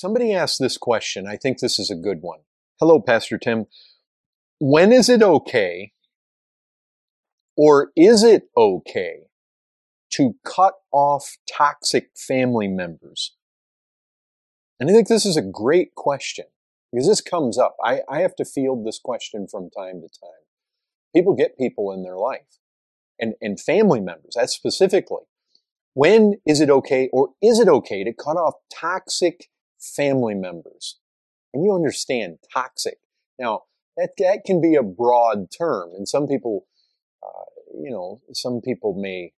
Somebody asked this question. I think this is a good one. Hello, Pastor Tim. When is it okay, or is it okay, to cut off toxic family members? And I think this is a great question because this comes up. I have to field this question from time to time. People get people in their life and family members, that's specifically. When is it okay, or is it okay, to cut off toxic family members? And you understand toxic. Now, that can be a broad term, and some people, some people may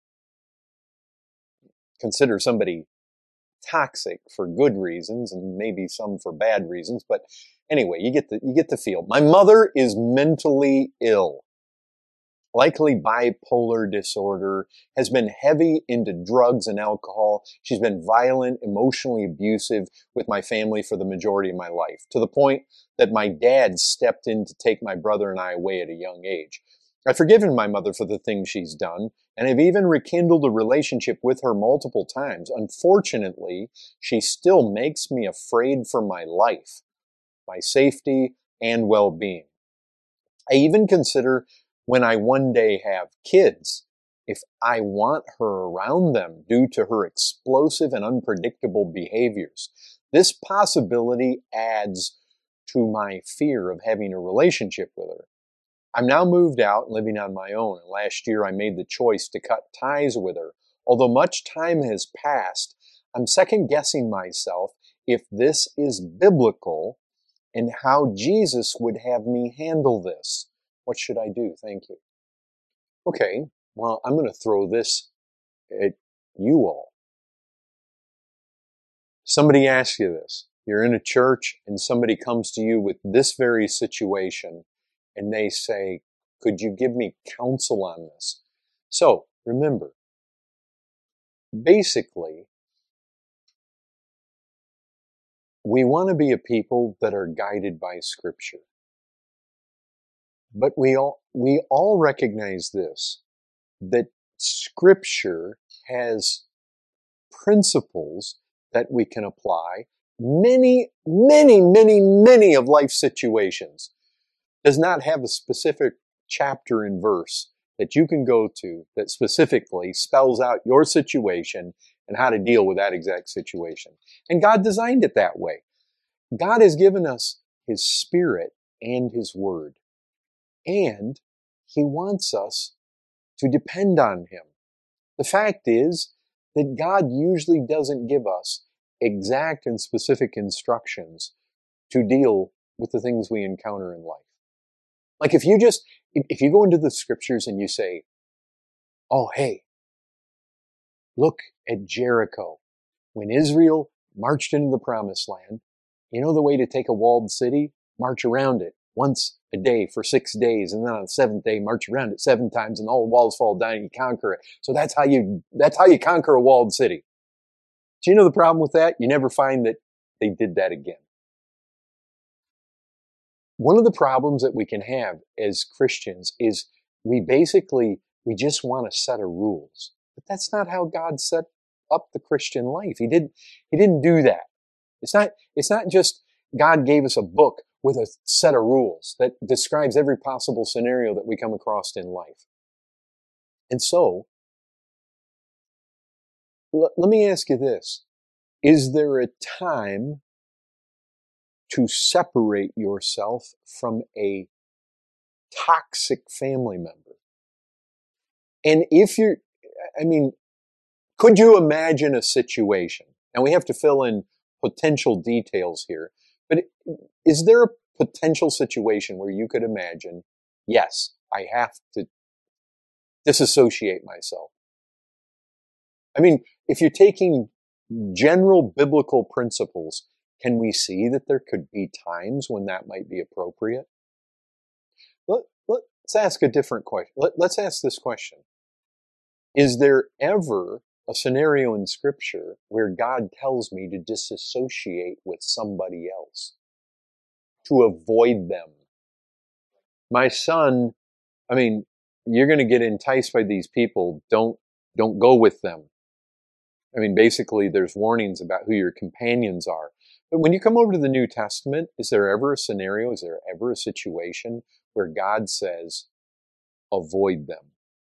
consider somebody toxic for good reasons, and maybe some for bad reasons. But anyway, you get the feel. My mother is mentally ill, likely bipolar disorder, has been heavy into drugs and alcohol. She's been violent, emotionally abusive with my family for the majority of my life, to the point that my dad stepped in to take my brother and I away at a young age. I've forgiven my mother for the things she's done, and have even rekindled a relationship with her multiple times. Unfortunately, she still makes me afraid for my life, my safety, and well-being. I even consider, when I one day have kids, if I want her around them due to her explosive and unpredictable behaviors. This possibility adds to my fear of having a relationship with her. I'm now moved out and living on my own, and last year I made the choice to cut ties with her. Although much time has passed, I'm second-guessing myself if this is biblical and how Jesus would have me handle this. What should I do? Thank you. Okay, well, I'm going to throw this at you all. Somebody asks you this. You're in a church and somebody comes to you with this very situation and they say, could you give me counsel on this? So, remember, basically, we want to be a people that are guided by Scripture. But we all recognize this, that Scripture has principles that we can apply. Many of life situations does not have a specific chapter and verse that you can go to that specifically spells out your situation and how to deal with that exact situation. And God designed it that way. God has given us His Spirit and His Word. And He wants us to depend on Him. The fact is that God usually doesn't give us exact and specific instructions to deal with the things we encounter in life. Like if you go into the Scriptures and you say, oh, hey, look at Jericho. When Israel marched into the Promised Land, you know the way to take a walled city? March around it once a day for 6 days, and then on the seventh day, march around it 7 times, and all the walls fall down and you conquer it. So that's how you conquer a walled city. Do you know the problem with that? You never find that they did that again. One of the problems that we can have as Christians is we just want a set of rules. But that's not how God set up the Christian life. He didn't do that. It's not just God gave us a book with a set of rules that describes every possible scenario that we come across in life. And so, let me ask you this. Is there a time to separate yourself from a toxic family member? And could you imagine a situation? And we have to fill in potential details here. But is there a potential situation where you could imagine, yes, I have to disassociate myself? I mean, if you're taking general biblical principles, can we see that there could be times when that might be appropriate? Let's ask a different question. Let's ask this question. Is there ever a scenario in Scripture where God tells me to disassociate with somebody else, to avoid them? My son, you're going to get enticed by these people. Don't go with them. I mean, basically, there's warnings about who your companions are. But when you come over to the New Testament, is there ever a scenario, is there ever a situation where God says, avoid them?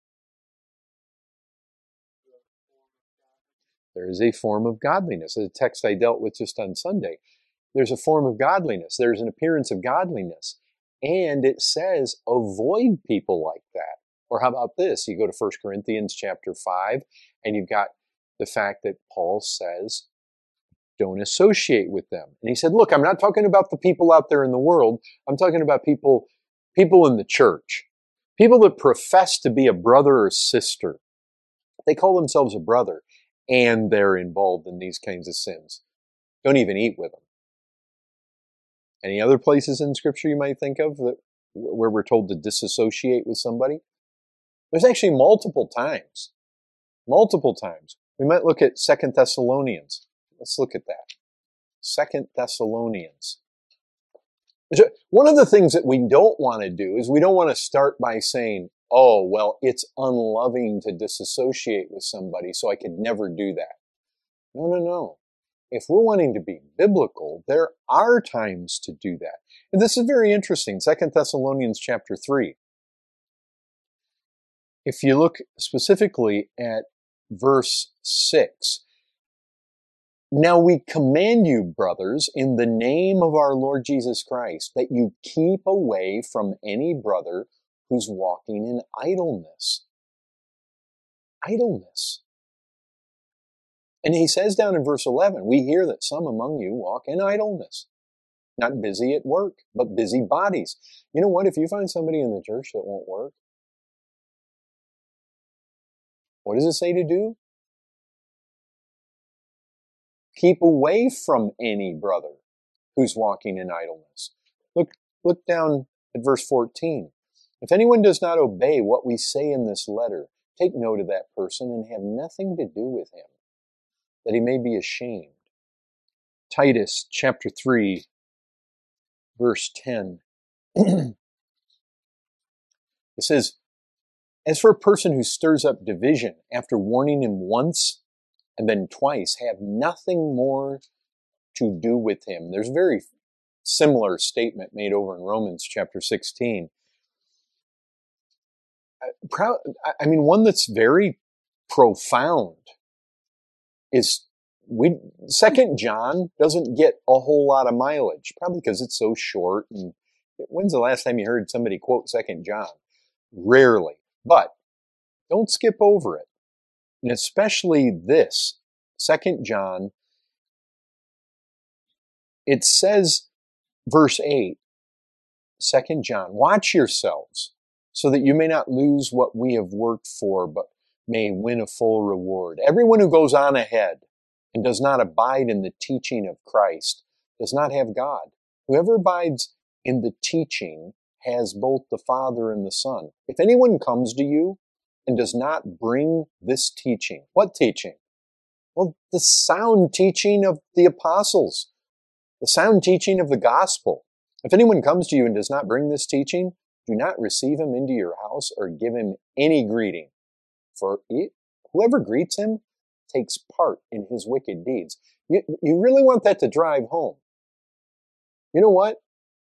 There is a form of godliness. A text I dealt with just on Sunday. There's a form of godliness. There's an appearance of godliness. And it says, avoid people like that. Or how about this? You go to 1 Corinthians chapter 5, and you've got the fact that Paul says, don't associate with them. And he said, look, I'm not talking about the people out there in the world. I'm talking about people in the church. People that profess to be a brother or sister. They call themselves a brother, and they're involved in these kinds of sins. Don't even eat with them. Any other places in Scripture you might think of where we're told to disassociate with somebody? There's actually multiple times. Multiple times. We might look at 2 Thessalonians. Let's look at that. 2 Thessalonians. One of the things that we don't want to do is we don't want to start by saying, oh, well, it's unloving to disassociate with somebody, so I could never do that. No. If we're wanting to be biblical, there are times to do that. And this is very interesting. 2 Thessalonians chapter 3. If you look specifically at verse 6, now we command you, brothers, in the name of our Lord Jesus Christ, that you keep away from any brother who's walking in idleness. Idleness. And he says down in verse 11, we hear that some among you walk in idleness, not busy at work, but busy bodies. You know what? If you find somebody in the church that won't work, what does it say to do? Keep away from any brother who's walking in idleness. Look down at verse 14. If anyone does not obey what we say in this letter, take note of that person and have nothing to do with him, that he may be ashamed. Titus chapter 3, verse 10. It says, as for a person who stirs up division after warning him once and then twice, have nothing more to do with him. There's a very similar statement made over in Romans chapter 16. One that's very profound is 2 John doesn't get a whole lot of mileage, probably because it's so short. And when's the last time you heard somebody quote 2 John? Rarely. But don't skip over it. And especially this, 2 John, it says, verse 8, 2 John, watch yourselves so that you may not lose what we have worked for, but may win a full reward. Everyone who goes on ahead and does not abide in the teaching of Christ does not have God. Whoever abides in the teaching has both the Father and the Son. If anyone comes to you and does not bring this teaching, what teaching? Well, the sound teaching of the apostles, the sound teaching of the gospel. If anyone comes to you and does not bring this teaching, do not receive him into your house or give him any greeting. For whoever greets him takes part in his wicked deeds. You really want that to drive home. You know what?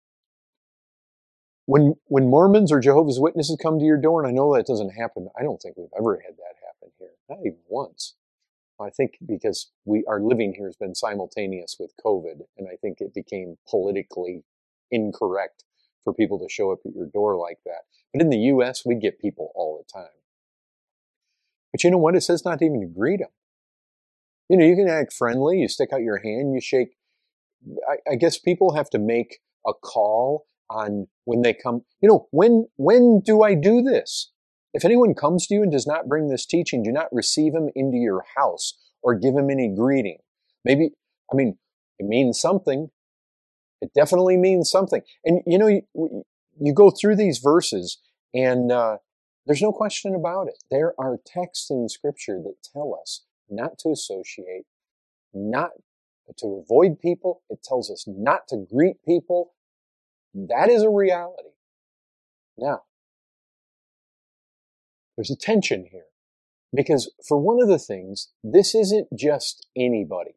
When Mormons or Jehovah's Witnesses come to your door, and I know that doesn't happen, I don't think we've ever had that happen here. Not even once. I think because our living here has been simultaneous with COVID, and I think it became politically incorrect for people to show up at your door like that. But in the U.S., we get people all the time. But you know what? It says not even to greet them. You know, you can act friendly, you stick out your hand, you shake. I guess people have to make a call on when they come. You know, when do I do this? If anyone comes to you and does not bring this teaching, do not receive him into your house or give him any greeting. It means something. It definitely means something. And, you know, you go through these verses and there's no question about it. There are texts in Scripture that tell us not to associate, not to avoid people. It tells us not to greet people. That is a reality. Now, there's a tension here. Because for one of the things, this isn't just anybody.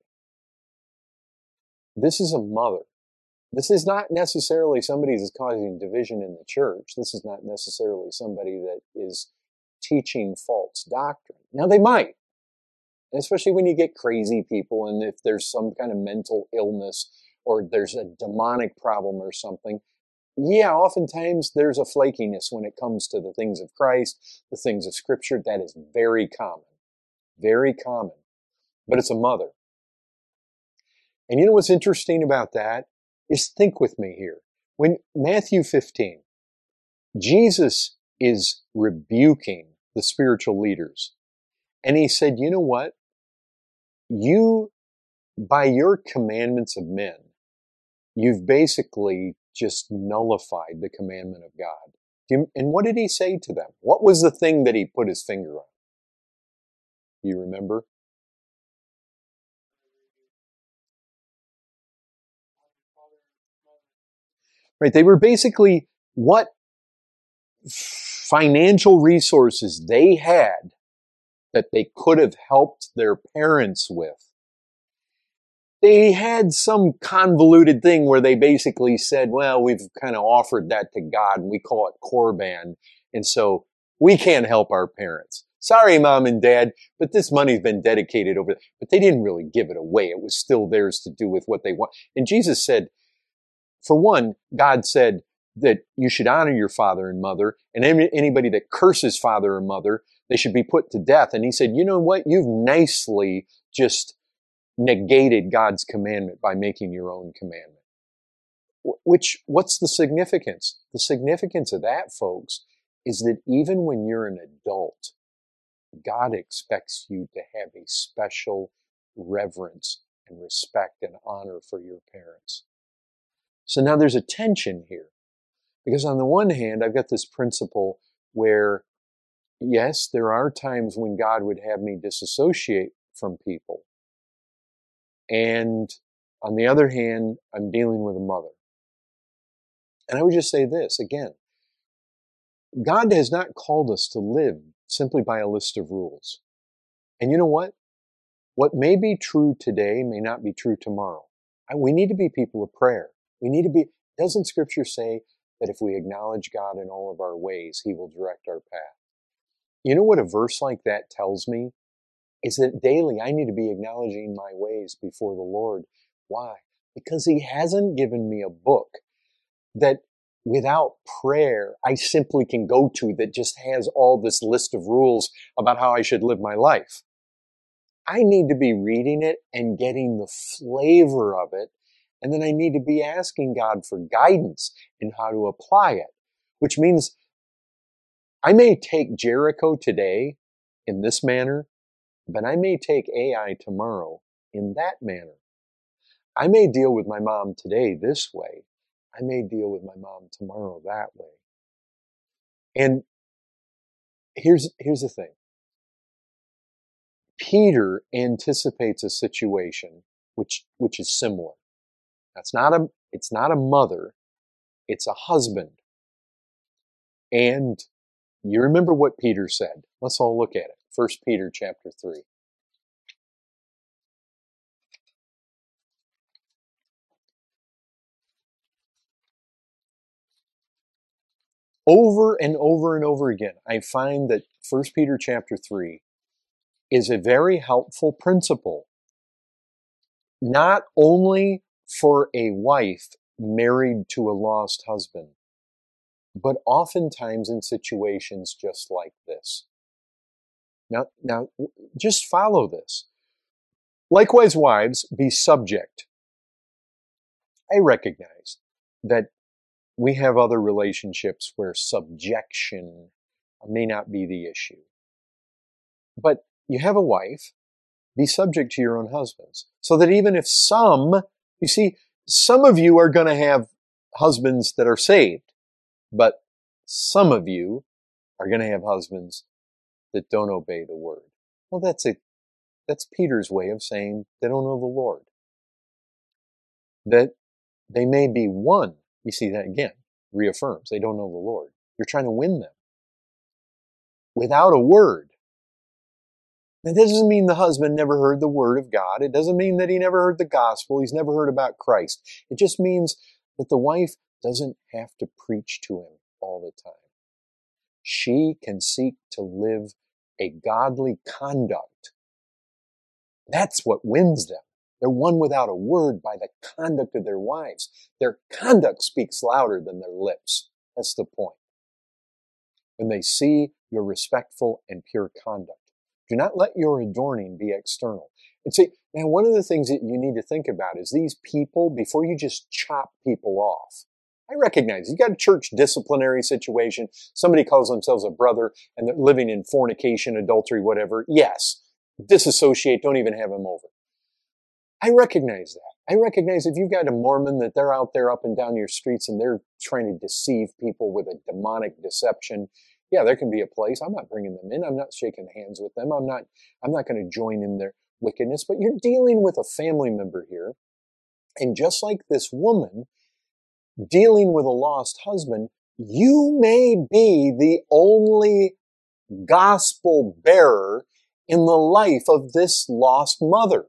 This is a mother. This is not necessarily somebody that's causing division in the church. This is not necessarily somebody that is teaching false doctrine. Now they might, especially when you get crazy people and if there's some kind of mental illness or there's a demonic problem or something. Yeah, oftentimes there's a flakiness when it comes to the things of Christ, the things of Scripture. That is very common. Very common. But it's a mother. And you know what's interesting about that is, think with me here. When Matthew 15, Jesus is rebuking the spiritual leaders. And he said, you know what? You, by your commandments of men, you've basically just nullified the commandment of God. And what did he say to them? What was the thing that he put his finger on? Do you remember? Right. They were basically what financial resources they had that they could have helped their parents with. They had some convoluted thing where they basically said, well, we've kind of offered that to God and we call it Korban. And so we can't help our parents. Sorry, mom and dad, but this money's been dedicated over. But they didn't really give it away. It was still theirs to do with what they want. And Jesus said, for one, God said that you should honor your father and mother, and anybody that curses father or mother, they should be put to death. And he said, you know what? You've nicely just negated God's commandment by making your own commandment. What's the significance? The significance of that, folks, is that even when you're an adult, God expects you to have a special reverence and respect and honor for your parents. So now there's a tension here. Because on the one hand, I've got this principle where, yes, there are times when God would have me disassociate from people. And on the other hand, I'm dealing with a mother. And I would just say this again. God has not called us to live simply by a list of rules. And you know what? What may be true today may not be true tomorrow. We need to be people of prayer. Doesn't Scripture say that if we acknowledge God in all of our ways, He will direct our path? You know what a verse like that tells me? Is that daily I need to be acknowledging my ways before the Lord. Why? Because He hasn't given me a book that without prayer I simply can go to that just has all this list of rules about how I should live my life. I need to be reading it and getting the flavor of it. And then I need to be asking God for guidance in how to apply it, which means I may take Jericho today in this manner, but I may take Ai tomorrow in that manner. I may deal with my mom today this way. I may deal with my mom tomorrow that way. And here's the thing. Peter anticipates a situation which is similar. It's not a mother, it's a husband. And you remember what Peter said. Let's all look at it. 1 Peter chapter 3. Over and over and over again, I find that 1 Peter chapter 3 is a very helpful principle, not only for a wife married to a lost husband, but oftentimes in situations just like this. Now, just follow this. Likewise, wives, be subject. I recognize that we have other relationships where subjection may not be the issue. But you have a wife, be subject to your own husbands. So that even if some of you are going to have husbands that are saved, but some of you are going to have husbands that don't obey the word. Well, that's Peter's way of saying they don't know the Lord. That they may be won. You see that again, reaffirms they don't know the Lord. You're trying to win them without a word. That doesn't mean the husband never heard the word of God. It doesn't mean that he never heard the gospel. He's never heard about Christ. It just means that the wife doesn't have to preach to him all the time. She can seek to live a godly conduct. That's what wins them. They're won without a word by the conduct of their wives. Their conduct speaks louder than their lips. That's the point. When they see your respectful and pure conduct. Do not let your adorning be external. And see, now one of the things that you need to think about is these people, before you just chop people off. I recognize you got a church disciplinary situation. Somebody calls themselves a brother and they're living in fornication, adultery, whatever. Yes, disassociate, don't even have them over. I recognize that. I recognize if you've got a Mormon that they're out there up and down your streets and they're trying to deceive people with a demonic deception. Yeah, there can be a place. I'm not bringing them in. I'm not shaking hands with them. I'm not going to join in their wickedness, but you're dealing with a family member here. And just like this woman dealing with a lost husband, you may be the only gospel bearer in the life of this lost mother.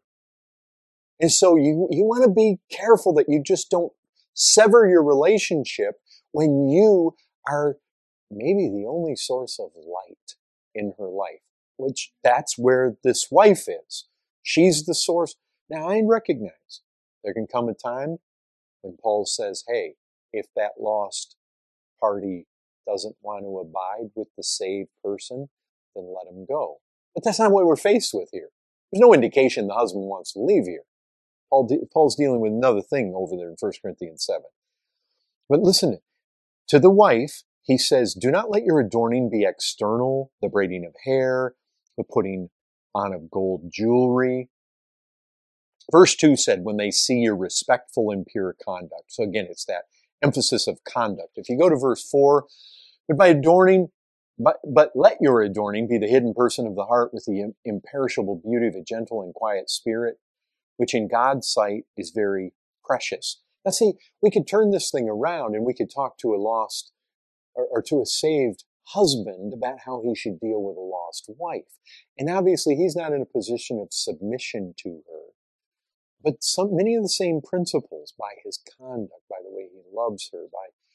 And so you want to be careful that you just don't sever your relationship when you are maybe the only source of light in her life, which that's where this wife is. She's the source. Now I recognize there can come a time when Paul says, hey, if that lost party doesn't want to abide with the saved person, then let him go. But that's not what we're faced with here. There's no indication the husband wants to leave here. Paul's dealing with another thing over there in 1 Corinthians 7. But listen, to the wife, he says, do not let your adorning be external, the braiding of hair, the putting on of gold jewelry. Verse 2 said, when they see your respectful and pure conduct. So again, it's that emphasis of conduct. If you go to verse 4, but by adorning, but let your adorning be the hidden person of the heart with the imperishable beauty of a gentle and quiet spirit, which in God's sight is very precious. Now see, we could turn this thing around and we could talk to a lost or to a saved husband about how he should deal with a lost wife. And obviously he's not in a position of submission to her. But many of the same principles by his conduct, by the way he loves her,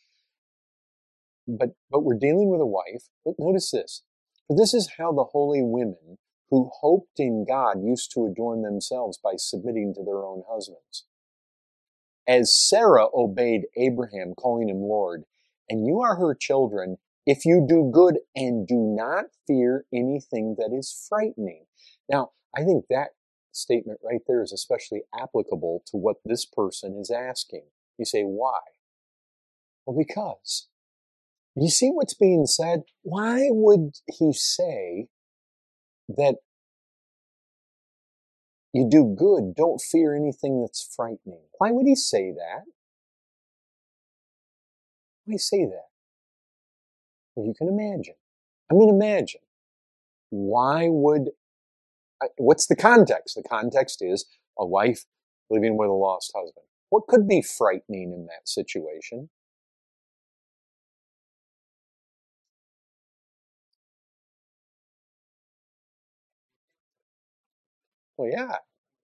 but we're dealing with a wife. But notice this. For this is how the holy women who hoped in God used to adorn themselves by submitting to their own husbands. As Sarah obeyed Abraham, calling him Lord, and you are her children, if you do good and do not fear anything that is frightening. Now, I think that statement right there is especially applicable to what this person is asking. You say, why? Well, because. You see what's being said? Why would he say that you do good, don't fear anything that's frightening? Why would he say that? Why would he say that? Well, you can imagine. Imagine. Why would, what's the context? The context is a wife living with a lost husband. What could be frightening in that situation? Well, yeah.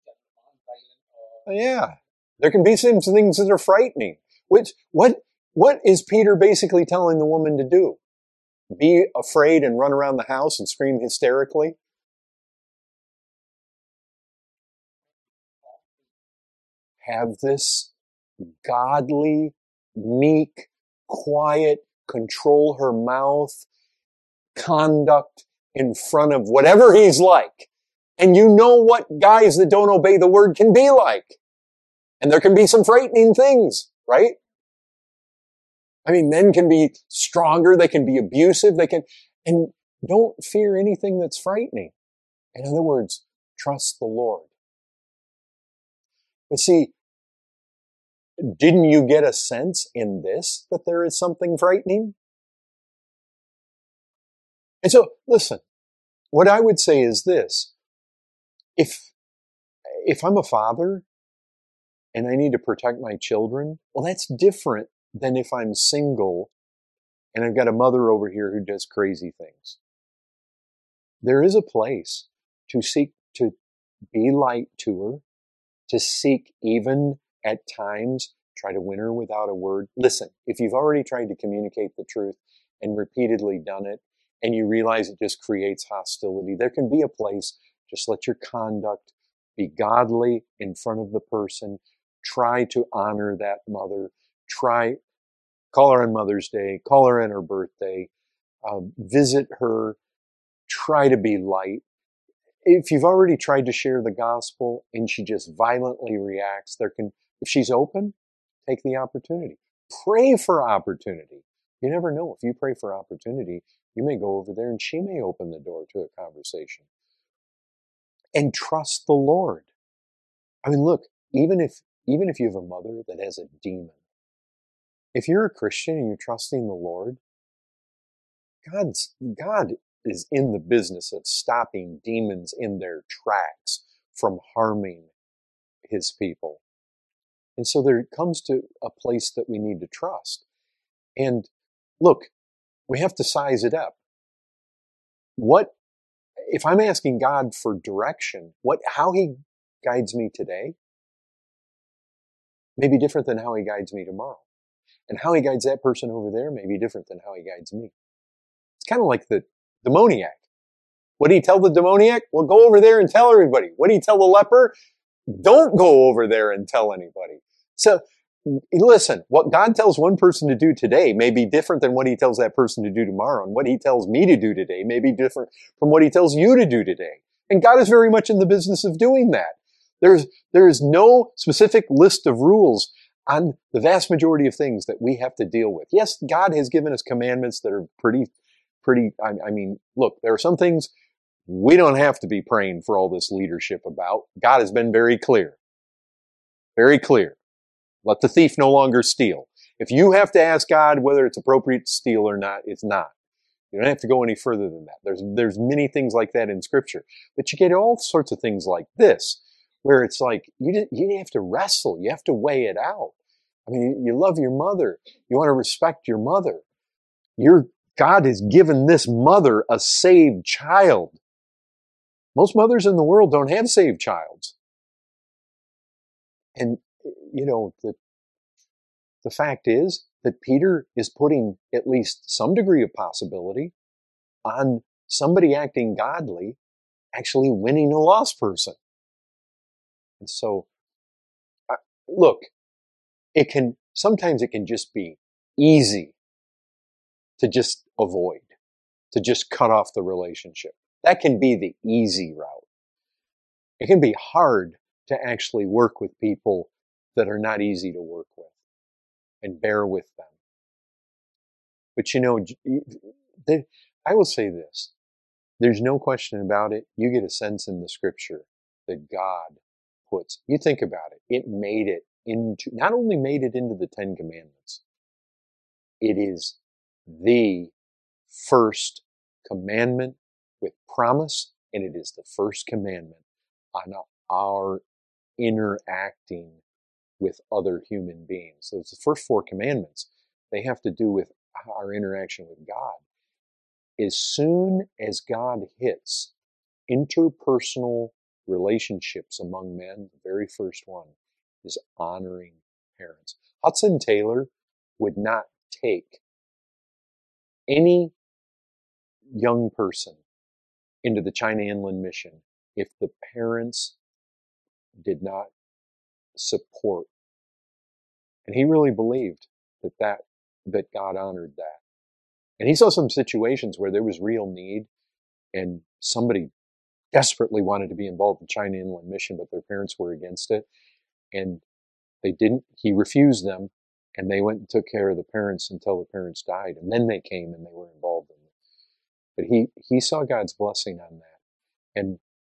Yeah. There can be some things that are frightening. What is Peter basically telling the woman to do? Be afraid and run around the house and scream hysterically? Have this godly, meek, quiet, control her mouth, conduct in front of whatever he's like. And you know what guys that don't obey the word can be like. And there can be some frightening things, right? Men can be stronger, they can be abusive, and don't fear anything that's frightening. In other words, trust the Lord. But see, didn't you get a sense in this that there is something frightening? And so, listen, what I would say is this. If I'm a father and I need to protect my children, well, that's different than if I'm single and I've got a mother over here who does crazy things. There is a place to seek to be light to her, to seek even at times, try to win her without a word. Listen, if you've already tried to communicate the truth and repeatedly done it, and you realize it just creates hostility, there can be a place, just let your conduct be godly in front of the person. Try to honor that mother. Call her on Mother's Day, call her on her birthday, visit her, try to be light. If you've already tried to share the gospel and she just violently reacts, if she's open, take the opportunity. Pray for opportunity. You never know. If you pray for opportunity, you may go over there and she may open the door to a conversation. And trust the Lord. I mean, look, even if you have a mother that has a demon, if you're a Christian and you're trusting the Lord, God is in the business of stopping demons in their tracks from harming his people. And so there comes to a place that we need to trust. And look, we have to size it up. If I'm asking God for direction, how he guides me today may be different than how he guides me tomorrow. And how he guides that person over there may be different than how he guides me. It's kind of like the demoniac. What did he tell the demoniac? Well, go over there and tell everybody. What did he tell the leper? Don't go over there and tell anybody. So listen, what God tells one person to do today may be different than what he tells that person to do tomorrow. And what he tells me to do today may be different from what he tells you to do today. And God is very much in the business of doing that. There is no specific list of rules on the vast majority of things that we have to deal with. Yes, God has given us commandments that are pretty, I mean, look, there are some things we don't have to be praying for all this leadership about. God has been very clear. Very clear. Let the thief no longer steal. If you have to ask God whether it's appropriate to steal or not, it's not. You don't have to go any further than that. There's many things like that in Scripture. But you get all sorts of things like this, where it's like, you have to wrestle. You have to weigh it out. I mean, you love your mother. You want to respect your mother. God has given this mother a saved child. Most mothers in the world don't have saved childs. And, the fact is that Peter is putting at least some degree of possibility on somebody acting godly actually winning a lost person. And so, look, sometimes it can just be easy to just avoid, to just cut off the relationship. That can be the easy route. It can be hard to actually work with people that are not easy to work with and bear with them. But I will say this. There's no question about it. You get a sense in the Scripture that God you think about it. It not only made it into the Ten Commandments, it is the first commandment with promise, and it is the first commandment on our interacting with other human beings. So it's the first four commandments. They have to do with our interaction with God. As soon as God hits interpersonal relationships among men, the very first one is honoring parents. Hudson Taylor would not take any young person into the China Inland Mission if the parents did not support. And he really believed that God honored that. And he saw some situations where there was real need and somebody desperately wanted to be involved in China Inland Mission, but their parents were against it. And he refused them, and they went and took care of the parents until the parents died. And then they came and they were involved in it. But he saw God's blessing on that. And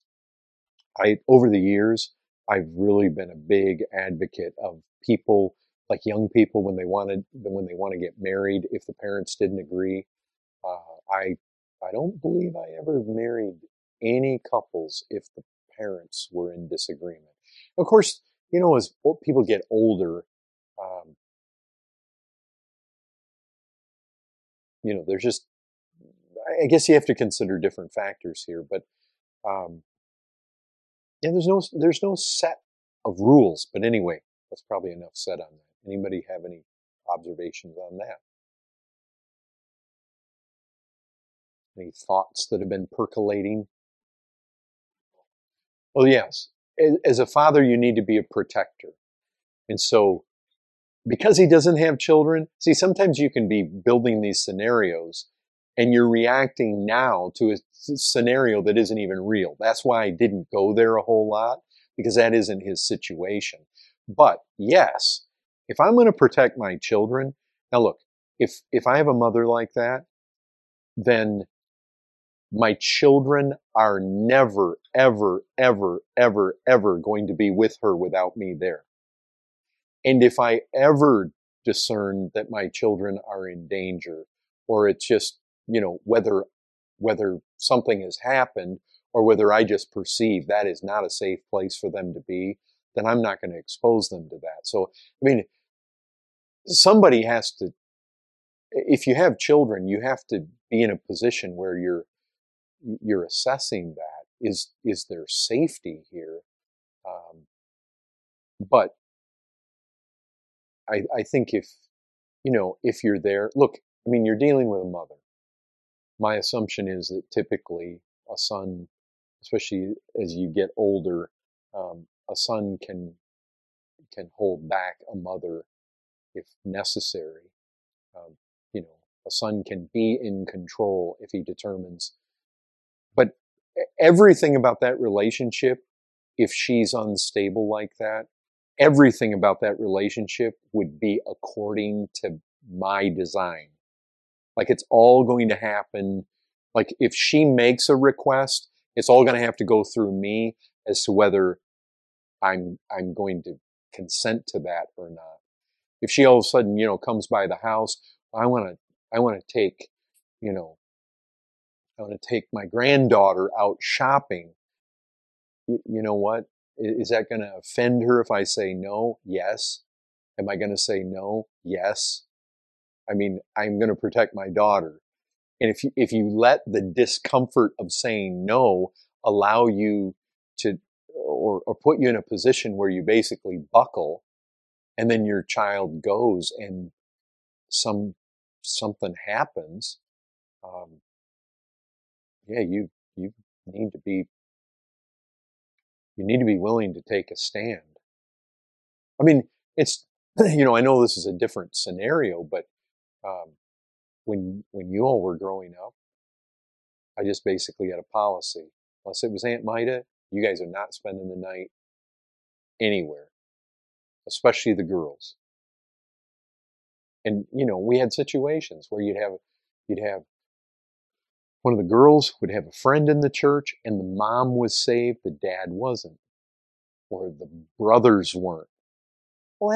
over the years, I've really been a big advocate of people, like young people, when they want to get married, if the parents didn't agree. I don't believe I ever married any couples if the parents were in disagreement. Of course, as people get older, there's just, I guess you have to consider different factors here, but Yeah, there's no set of rules. But anyway, that's probably enough said on that. Anybody have any observations on that? Any thoughts that have been percolating? Well, yes. As a father, you need to be a protector. And so, because he doesn't have children, see, sometimes you can be building these scenarios and you're reacting now to a scenario that isn't even real. That's why I didn't go there a whole lot, because that isn't his situation. But yes, if I'm going to protect my children, now look, if I have a mother like that, then my children are never, ever, ever, ever, ever going to be with her without me there. And if I ever discern that my children are in danger, or it's just, whether something has happened or whether I just perceive that is not a safe place for them to be, then I'm not going to expose them to that. So, I mean, somebody has to, if you have children, you have to be in a position where you're assessing that. Is there safety here? But I think if you're there, look, I mean, you're dealing with a mother. My assumption is that typically a son, especially as you get older, a son can hold back a mother if necessary. Um, a son can be in control if he determines. But everything about that relationship, if she's unstable like that, everything about that relationship would be according to my design. Like it's all going to happen. Like if she makes a request, it's all going to have to go through me as to whether I'm going to consent to that or not. If she all of a sudden, comes by the house, I want to take, you know, I want to take my granddaughter out shopping. You know what? Is that going to offend her if I say no? Yes. Am I going to say no? Yes. I mean, I'm going to protect my daughter. And if you let the discomfort of saying no allow you to, or put you in a position where you basically buckle, and then your child goes and something happens, yeah, you need to be you need to be willing to take a stand. I mean, it's I know this is a different scenario, but um, when you all were growing up, I just basically had a policy. Unless it was Aunt Maida, you guys are not spending the night anywhere, especially the girls. And we had situations where you'd have one of the girls would have a friend in the church, and the mom was saved, the dad wasn't, or the brothers weren't. Well,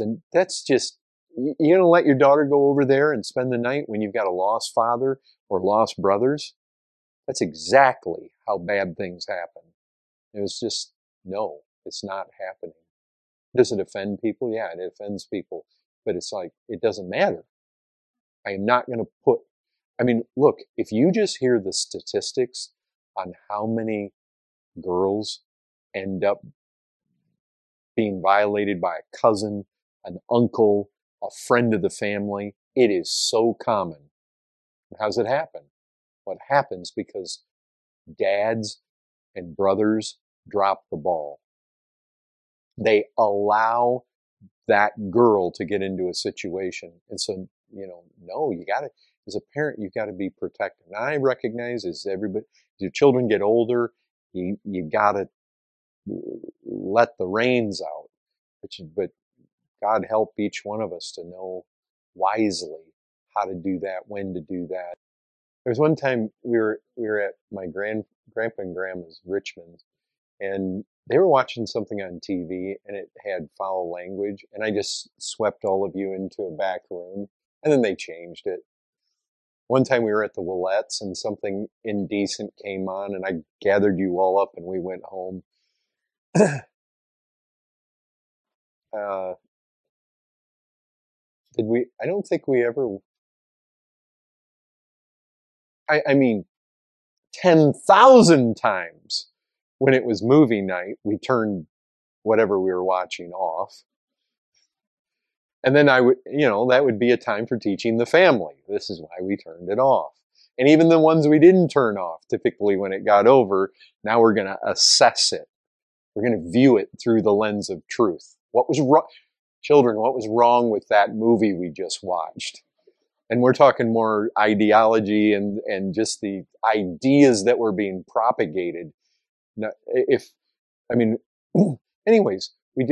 you're gonna let your daughter go over there and spend the night when you've got a lost father or lost brothers? That's exactly how bad things happen. It was just, no, it's not happening. Does it offend people? Yeah, it offends people. But it's like, it doesn't matter. I am not going to look, if you just hear the statistics on how many girls end up being violated by a cousin, an uncle, a friend of the family, it is so common. How does it happen? What happens because dads and brothers drop the ball. They allow that girl to get into a situation. And so, no, as a parent, you've got to be protective. And I recognize as your children get older, you got to let the reins out. But God help each one of us to know wisely how to do that, when to do that. There was one time we were at my grandpa and grandma's Richmond, and they were watching something on TV, and it had foul language, and I just swept all of you into a back room, and then they changed it. One time we were at the Willettes, and something indecent came on, and I gathered you all up, and we went home. uh, did we? I don't think we ever. I mean, 10,000 times when it was movie night, we turned whatever we were watching off. And then I would, that would be a time for teaching the family. This is why we turned it off. And even the ones we didn't turn off, typically when it got over, now we're going to assess it. We're going to view it through the lens of truth. What was wrong? Children, what was wrong with that movie we just watched? And we're talking more ideology and just the ideas that were being propagated. Now, anyways,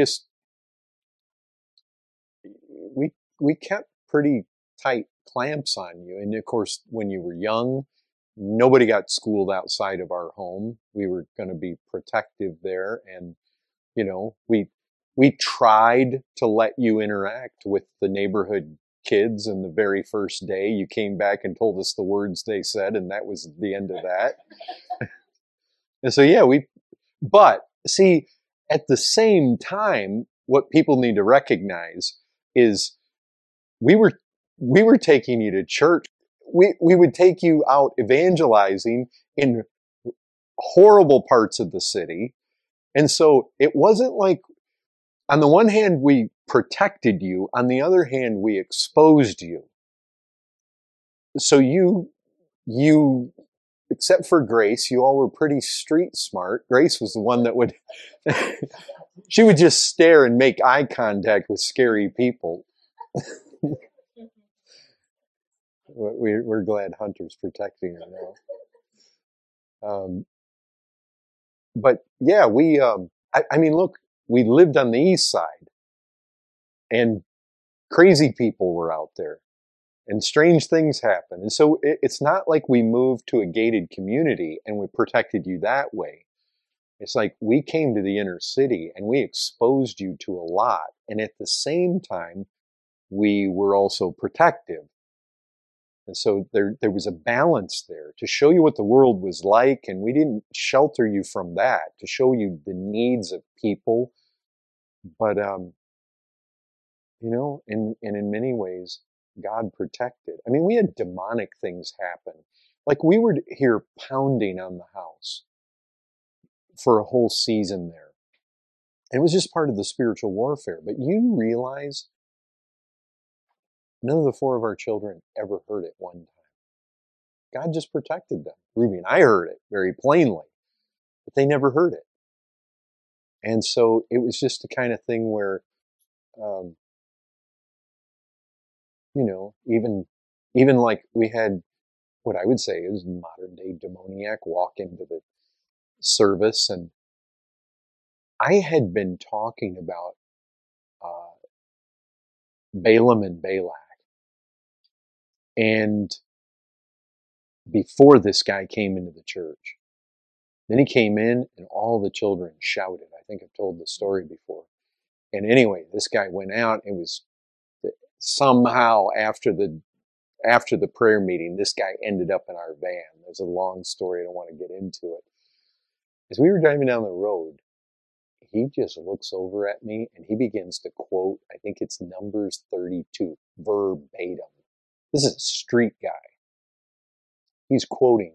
we kept pretty tight clamps on you. And of course, when you were young, nobody got schooled outside of our home. We were going to be protective there. And, we tried to let you interact with the neighborhood kids. And the very first day you came back and told us the words they said, and that was the end of that. And so, yeah, but see, at the same time, what people need to recognize is we were taking you to church. We would take you out evangelizing in horrible parts of the city. And so it wasn't like, on the one hand, we protected you. On the other hand, we exposed you. So you, except for Grace, you all were pretty street smart. Grace was the one that would, she would just stare and make eye contact with scary people. We're glad Hunter's protecting her now. But yeah, look, we lived on the east side and crazy people were out there and strange things happen. And so it's not like we moved to a gated community and we protected you that way. It's like we came to the inner city and we exposed you to a lot. And at the same time, we were also protective. And so there was a balance there to show you what the world was like. And we didn't shelter you from that, to show you the needs of people. But, in many ways, God protected. I mean, we had demonic things happen. Like we were here pounding on the house for a whole season there. And it was just part of the spiritual warfare. But you realize none of the 4 of our children ever heard it one time. God just protected them. Ruby and I heard it very plainly, but they never heard it. And so it was just the kind of thing where, even like we had what I would say is modern day demoniac walk into the service. And I had been talking about Balaam and Balak. And before this guy came into the church, then he came in and all the children shouted. I think I've told the story before. And anyway, this guy went out. It was somehow after the prayer meeting, this guy ended up in our van. There's a long story. I don't want to get into it. As we were driving down the road, he just looks over at me and he begins to quote, I think it's Numbers 32, verbatim. This is a street guy. He's quoting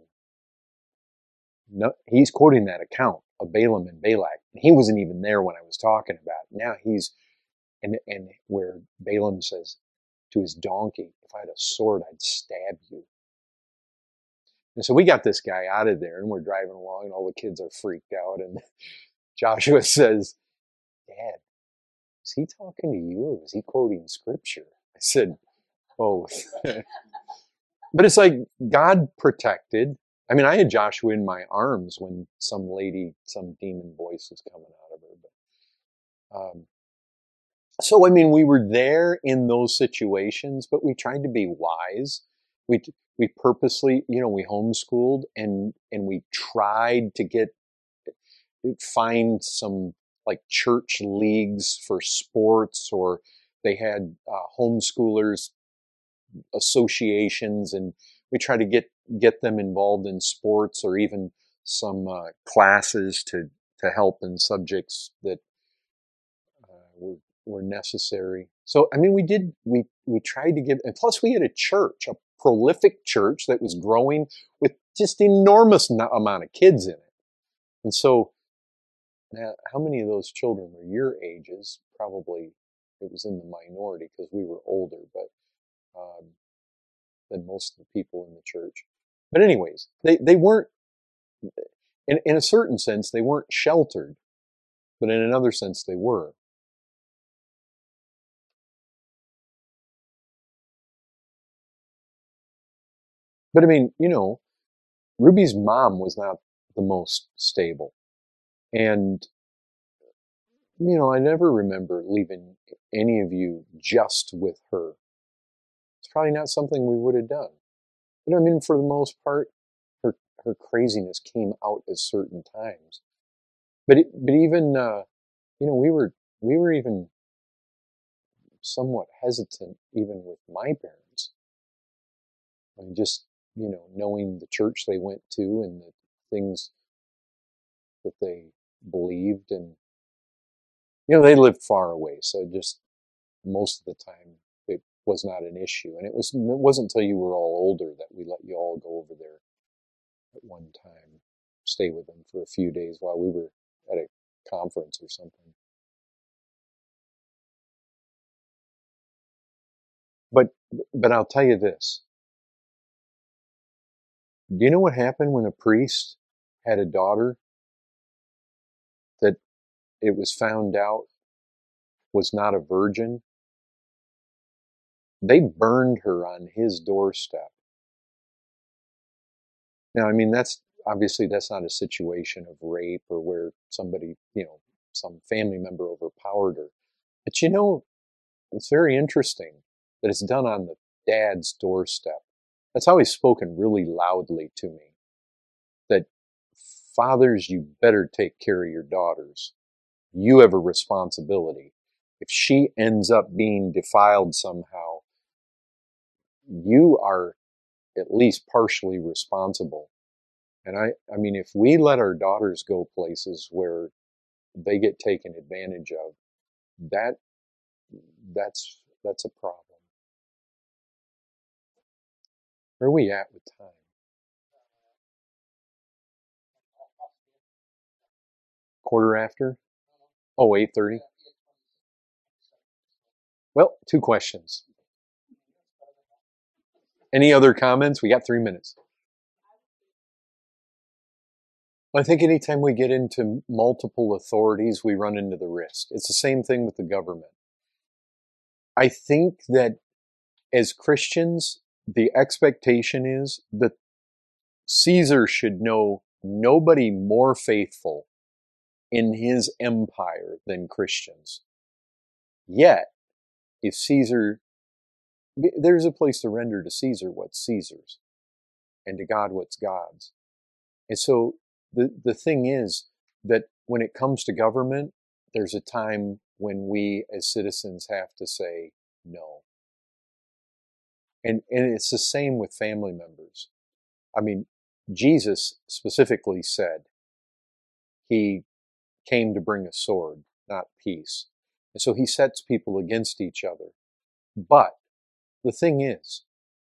that account of Balaam and Balak. He wasn't even there when I was talking about it. Now and where Balaam says to his donkey, if I had a sword, I'd stab you. And so we got this guy out of there and we're driving along and all the kids are freaked out. And Joshua says, Dad, was he talking to you or was he quoting scripture? I said, both. But it's like God protected. I mean, I had Joshua in my arms when some demon voice was coming out of her. But, so, I mean, we were there in those situations, but we tried to be wise. We purposely, we homeschooled and we tried to find some like church leagues for sports, or they had homeschoolers associations, and we try to get them involved in sports or even some classes to help in subjects that were necessary. So I mean, we tried to give, and plus we had a church, a prolific church that was growing with just enormous amount of kids in it, and so Now, how many of those children were your ages? Probably it was in the minority because we were older, but than most of the people in the church. But anyways, they weren't, in a certain sense, they weren't sheltered, but in another sense, they were. But I mean, Ruby's mom was not the most stable. And, I never remember leaving any of you just with her. It's probably not something we would have done. But I mean, for the most part, her craziness came out at certain times. But even, we were even somewhat hesitant even with my parents. I mean, just, knowing the church they went to and the things that they believed, and they lived far away, so just most of the time it was not an issue. And it wasn't until you were all older that we let you all go over there at one time, stay with them for a few days while we were at a conference or something. But I'll tell you this. Do you know what happened when a priest had a daughter that it was found out was not a virgin? They burned her on his doorstep. Now, I mean, that's not a situation of rape or where somebody, some family member overpowered her. But it's very interesting that it's done on the dad's doorstep. That's always spoken really loudly to me. That fathers, you better take care of your daughters. You have a responsibility. If she ends up being defiled somehow, you are at least partially responsible. And I mean, if we let our daughters go places where they get taken advantage of, that that's a problem. Where are we at with time? Quarter after? Oh, 8:30. Well, two questions. Any other comments? We got 3 minutes. I think anytime we get into multiple authorities, we run into the risk. It's the same thing with the government. I think that as Christians, the expectation is that Caesar should know nobody more faithful in his empire than Christians. Yet, if Caesar, there's a place to render to Caesar what's Caesar's and to God what's God's. And so the thing is that when it comes to government, there's a time when we as citizens have to say no. And it's the same with family members. I mean, Jesus specifically said he came to bring a sword, not peace. And so he sets people against each other. But the thing is,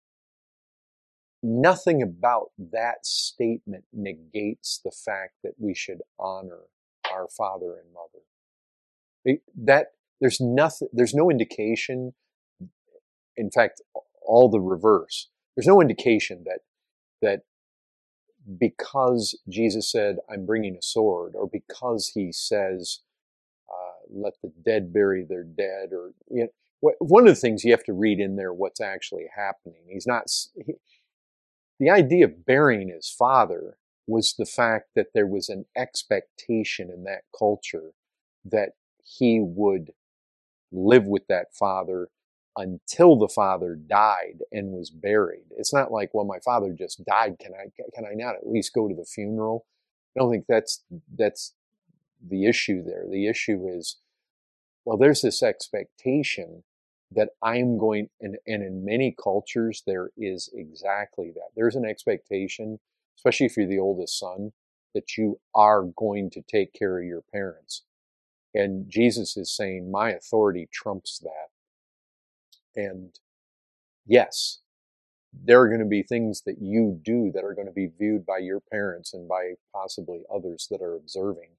nothing about that statement negates the fact that we should honor our father and mother. That there's nothing, there's no indication. In fact, all the reverse. There's no indication that because Jesus said, "I'm bringing a sword," or because he says, "Let the dead bury their dead," or one of the things you have to read in there what's actually happening. The idea of burying his father was the fact that there was an expectation in that culture that he would live with that father until the father died and was buried. It's not like, well, my father just died. Can I not at least go to the funeral? I don't think that's the issue there. The issue is, well, there's this expectation that I'm going, and in many cultures, there is exactly that. There's an expectation, especially if you're the oldest son, that you are going to take care of your parents. And Jesus is saying, my authority trumps that. And yes, there are going to be things that you do that are going to be viewed by your parents and by possibly others that are observing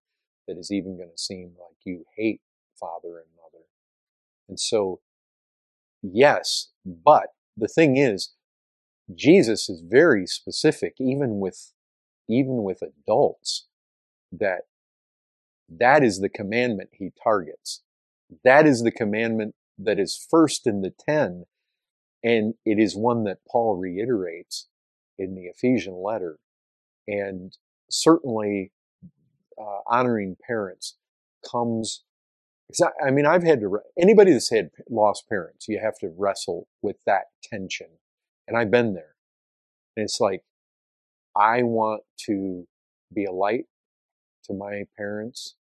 that is even going to seem like you hate father and mother. And so, yes, but the thing is, Jesus is very specific, even with adults, that is the commandment he targets. That is the commandment that is first in the 10, and it is one that Paul reiterates in the Ephesian letter. And certainly, honoring parents comes. I mean, I've had to. Anybody that's had lost parents, you have to wrestle with that tension, and I've been there. And it's like, I want to be a light to my parents.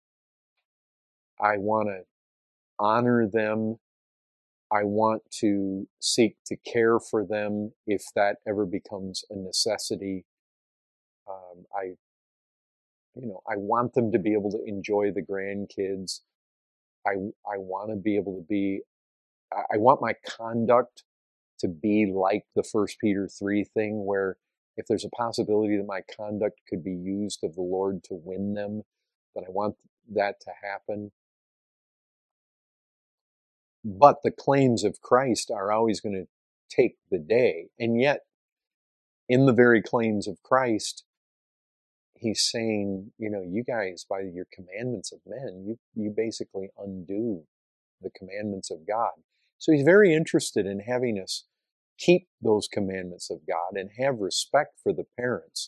I want to honor them. I want to seek to care for them if that ever becomes a necessity. I want them to be able to enjoy the grandkids. I want to be able to be, I want my conduct to be like the 1 Peter 3 thing, where if there's a possibility that my conduct could be used of the Lord to win them, that I want that to happen. But the claims of Christ are always going to take the day. And yet, in the very claims of Christ, he's saying, you guys, by your commandments of men, you basically undo the commandments of God. So he's very interested in having us keep those commandments of God and have respect for the parents.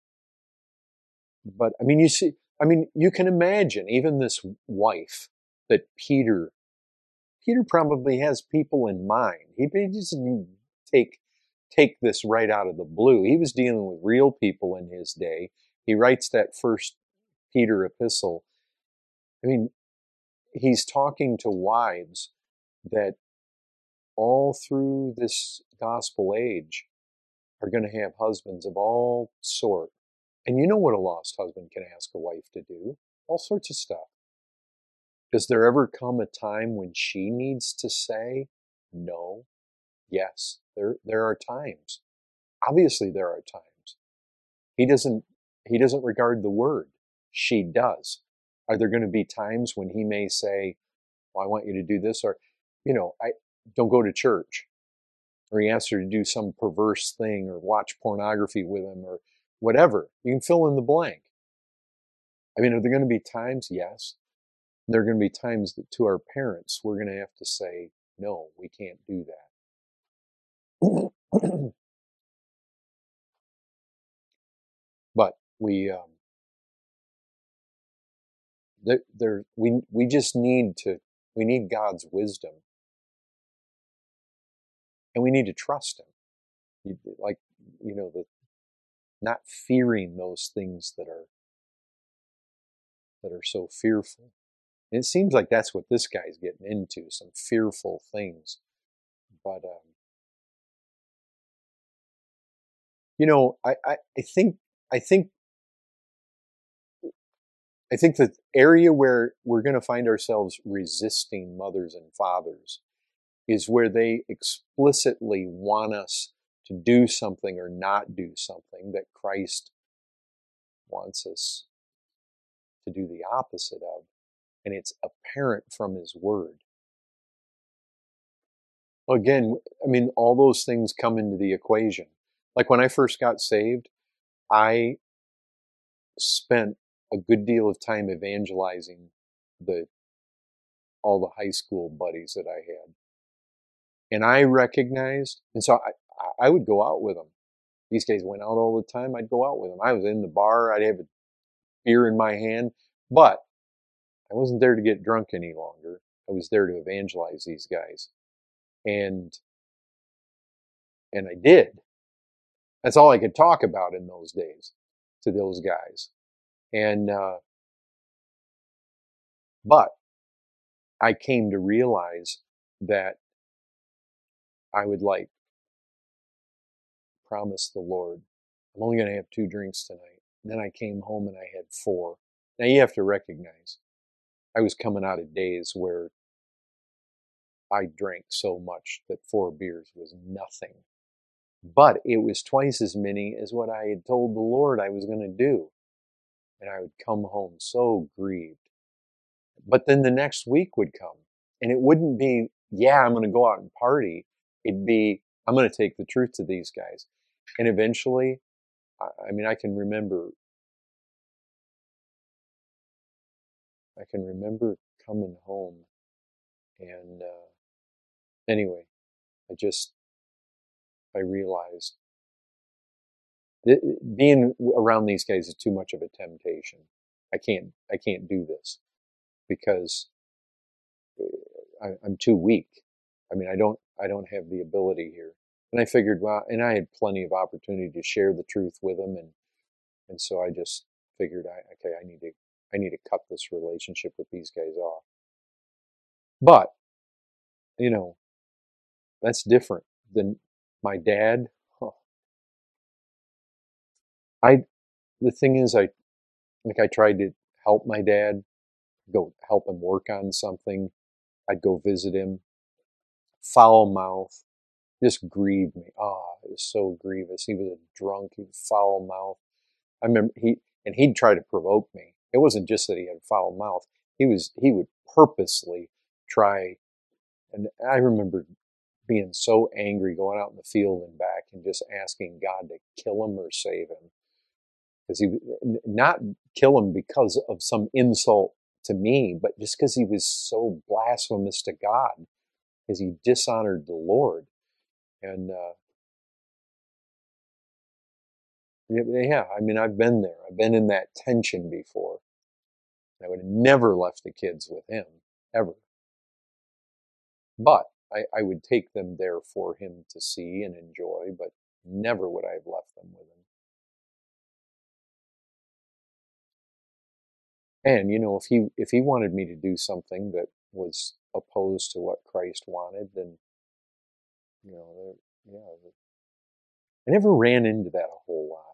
But I mean, you can imagine even this wife that Peter probably has people in mind. He doesn't take this right out of the blue. He was dealing with real people in his day. He writes that 1 Peter epistle. I mean, he's talking to wives that all through this gospel age are going to have husbands of all sort. And you know what a lost husband can ask a wife to do? All sorts of stuff. Does there ever come a time when she needs to say no? Yes, there are times. Obviously there are times. He doesn't regard the word. She does. Are there going to be times when he may say, well, I want you to do this, or, I don't go to church, or he asks her to do some perverse thing or watch pornography with him or whatever. You can fill in the blank. I mean, are there going to be times? Yes. There are going to be times that to our parents, we're going to have to say, no, we can't do that. But we just need we need God's wisdom, and we need to trust him. Like, the not fearing those things that are so fearful. And it seems like that's what this guy's getting into, some fearful things. But I think the area where we're going to find ourselves resisting mothers and fathers is where they explicitly want us to do something or not do something that Christ wants us to do the opposite of. And it's apparent from his word. Again, I mean, all those things come into the equation. Like when I first got saved, I spent a good deal of time evangelizing all the high school buddies that I had. And I recognized, and so I would go out with them. These guys went out all the time. I'd go out with them. I was in the bar. I'd have a beer in my hand, but I wasn't there to get drunk any longer. I was there to evangelize these guys. And I did. That's all I could talk about in those days to those guys. And, but I came to realize that I would promise the Lord, I'm only going to have 2 drinks tonight. And then I came home and I had 4. Now you have to recognize, I was coming out of days where I drank so much that 4 beers was nothing. But it was twice as many as what I had told the Lord I was going to do. and I would come home so grieved. But then the next week would come, and it wouldn't be, yeah, I'm going to go out and party. It'd be, I'm going to take the truth to these guys. And eventually, I mean, I can remember coming home, and anyway, I realized that being around these guys is too much of a temptation. I can't do this because I'm too weak. I mean, I don't have the ability here. And I figured, well, and I had plenty of opportunity to share the truth with them, and so I just figured, okay, I need to cut this relationship with these guys off. But you know, that's different than my dad. Huh. I the thing is, I tried to help my dad, go help him work on something. I'd go visit him. Foul mouth just grieved me. Ah, it was so grievous. He was a drunk. He was foul mouth. I remember he'd try to provoke me. It wasn't just that he had foul mouth. He would purposely try. And I remember being so angry going out in the field and back and just asking God to kill him or save him. Because he not kill him because of some insult to me, but just because he was so blasphemous to God, because he dishonored the Lord. And yeah, I mean, I've been there. I've been in that tension before. I would have never left the kids with him, ever. But I would take them there for him to see and enjoy, but never would I have left them with him. And if he wanted me to do something that was opposed to what Christ wanted, then yeah, I never ran into that a whole lot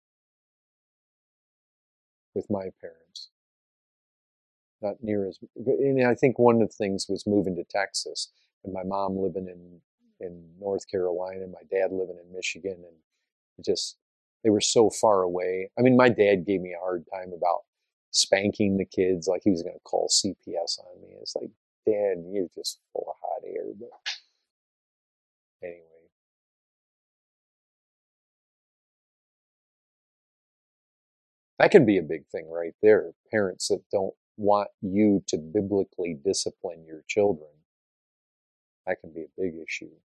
with my parents. Not near as. And I think one of the things was moving to Texas, and my mom living in North Carolina, and my dad living in Michigan, and just they were so far away. I mean, my dad gave me a hard time about spanking the kids, like he was going to call CPS on me. It's like, Dad, you're just full of hot air. But anyway, that can be a big thing right there. Parents that don't want you to biblically discipline your children. That can be a big issue.